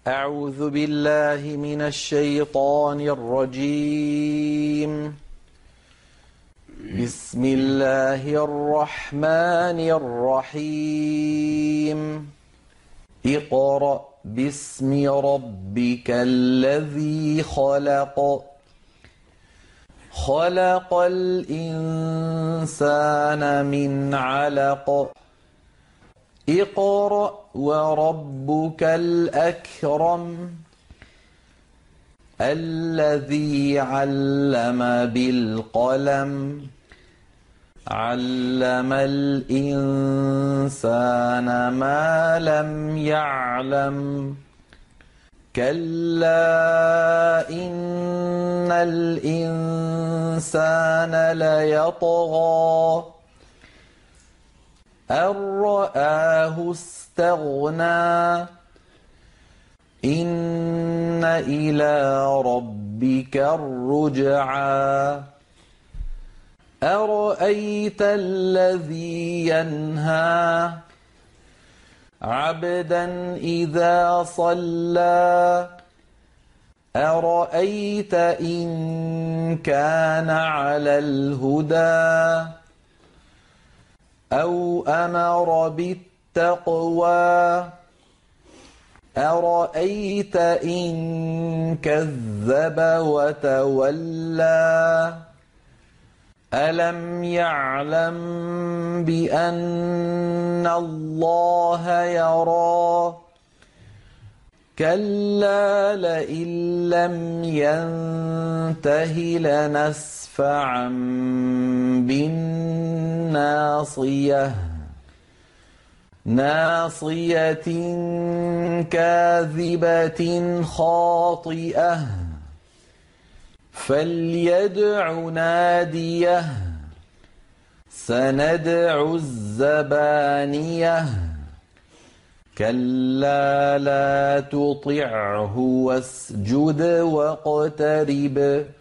أعوذ بالله من الشيطان الرجيم. بسم الله الرحمن الرحيم. اقرأ باسم ربك الذي خلق. خلق الإنسان من علق. اقرأ وربك الأكرم الذي علم بالقلم علم الإنسان ما لم يعلم كلا إن الإنسان ليطغى أن رآه استغنى إن إلى ربك الرجعى أرأيت الذي ينهى عبدا إذا صلى أرأيت إن كان على الهدى أو أمر بالتقوى أرأيت إن كذب وتولى ألم يعلم بأن الله يرى كلا لئن لم ينته لنسفعا بالناصية ناصية كاذبة خاطئة فليدع ناديه سندع الزبانية كلا لا تطعه واسجد واقترب